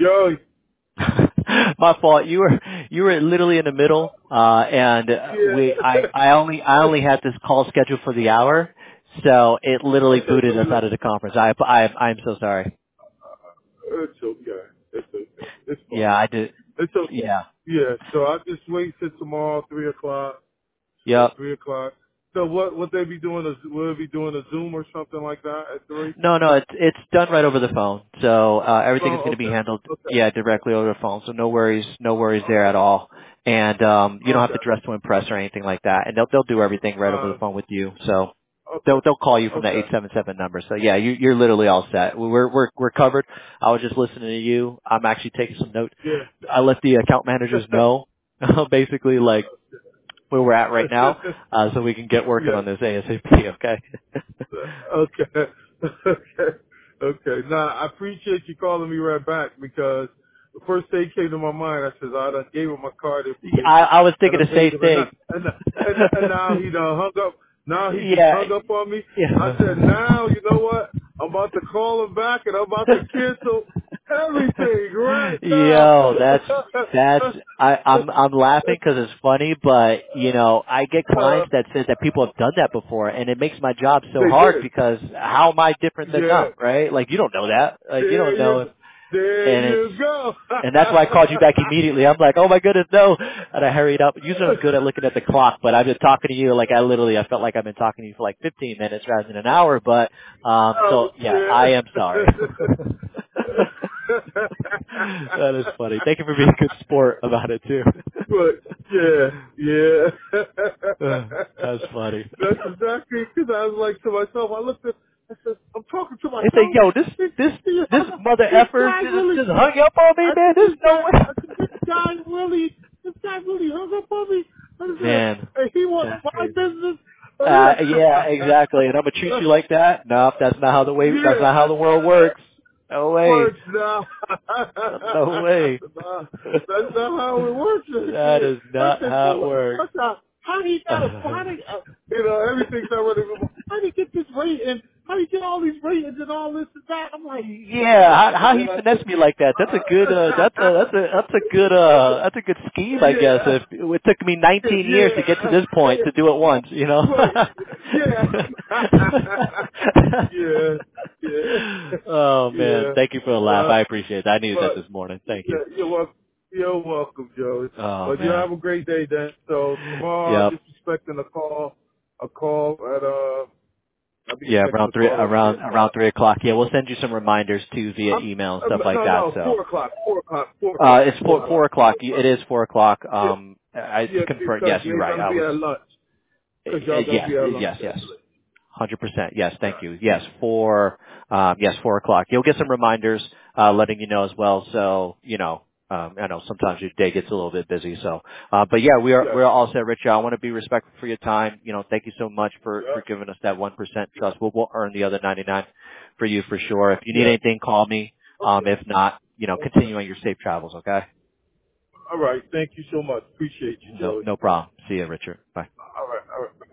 Joey. My fault. You were literally in the middle, and Yeah. I only had this call scheduled for the hour, so it literally Okay, booted us out of the conference. I'm so sorry. it's okay. It's okay. It's Yeah, fine. I did. It's okay. Yeah. Yeah. So I just wait till tomorrow, 3:00. So Yep. 3:00. So what they be doing? Will they be doing a Zoom or something like that at 3? No, it's done right over the phone. So everything is Oh, going to be okay. handled, Okay. yeah, directly over the phone. So no worries there at all. And you don't have to Okay. dress to impress or anything like that. And they'll do everything right over the phone with you. So they'll call you from the Okay. 877 number. So yeah, you're literally all set. We're covered. I was just listening to you. I'm actually taking some notes. Yeah. I let the account managers know basically like where we're at right now, so we can get working Yeah. on this ASAP. Okay. Okay. Okay. Okay. Now, I appreciate you calling me right back because the first thing came to my mind, I said, I done gave him my card Yeah, information I was and thinking I the paid same him thing. and now he done hung up. Now he just Yeah. hung up on me. I said, Yeah. now, you know what? I'm about to call him back and I'm about to cancel everything right now. Yo, I'm laughing because it's funny, but you know, I get clients that says that people have done that before, and it makes my job so they hard did. because how am I different than Yeah. them, right? Like you don't know that, like you don't There know, you, there and you go. and that's why I called you back immediately. I'm like, oh my goodness, no, and I hurried up. Usually I'm good at looking at the clock, but I've been talking to you like I felt like I've been talking to you for like 15 minutes rather than an hour, but Oh, so yeah, I am sorry. yeah. That is funny. Thank you for being a good sport about it too. But yeah, yeah. That's funny. That's exactly because I was like to myself. I looked at. I said, I'm talking to They say, myself. yo, this This, this this, this mother this effer guy really. just hung up on me, I man. said, There's no this guy really. This guy really hung up on me. I way. said, Man, hey, he wants that's my crazy. business. Yeah, exactly. And I'm gonna treat you like that? No, that's not how that's Yeah. not how the world works. No way. Works now. No way. That's not how it works. That is I not said, how it well, works. what's up? How he got a product? Everything's already. How do you get this rating? How do you get all these ratings and all this and that? I'm like, Yeah, how then he I finessed said, me like that. That's a good that's a good scheme, I guess. yeah, If it took me 19 years to get to this yeah, point to do it once, you know. right, yeah, yeah, yeah, Oh man, yeah. thank you for the laugh. Well, I appreciate that. I needed that well, this morning. Thank you. yeah, you're welcome, Joey. Oh But you man. have a great day then. So tomorrow I'm Yep. just expecting a call at I'll be Yeah, expecting a call at 3:00. around 3 o'clock. Yeah, we'll send you some reminders too via I'm, email and stuff like that. no, So 4:00, 4:00, 4:00, it's 4:00, 4 o'clock. 4:00. It is 4 o'clock. Yeah, I yeah, confirm. because Yes, you're you're right. gonna I be was. at lunch. Because y'all gonna Yes, be at lunch yes, at yes. 3. 100%. Yes, All thank right. you. Yes, 4 o'clock. You'll get some reminders, letting you know as well. So, you know, I know sometimes your day gets a little bit busy. So, but yeah, Yes. we're all set, Richard. I want to be respectful for your time. You know, thank you so much for Yep. giving us that 1% trust. We'll earn the other 99 for you for sure. If you need Yes. anything, call me. Okay. If not, you know, Okay. continue on your safe travels. Okay. All right. Thank you so much. Appreciate you, Joey. No problem. See you, Richard. Bye. All right. All right.